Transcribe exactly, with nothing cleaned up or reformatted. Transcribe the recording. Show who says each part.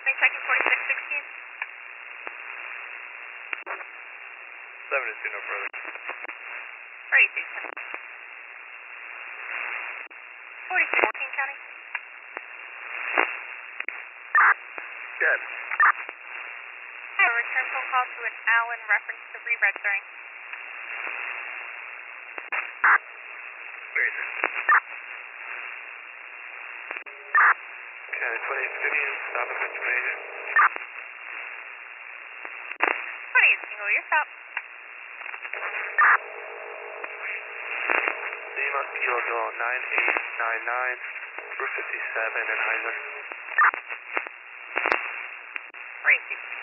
Speaker 1: May checking forty-six sixteen.
Speaker 2: seven is two, no further.
Speaker 1: forty-six forty-six fourteen County.
Speaker 2: Good.
Speaker 1: I have a return phone call to an Allen reference to re-registering.
Speaker 2: Where is it? Okay, twenty-eight fifteen, stop at information.
Speaker 1: twenty-eight single, your stop.
Speaker 2: Lima Kilo nine eight nine nine, Route fifty-seven in Heiser.
Speaker 1: forty-six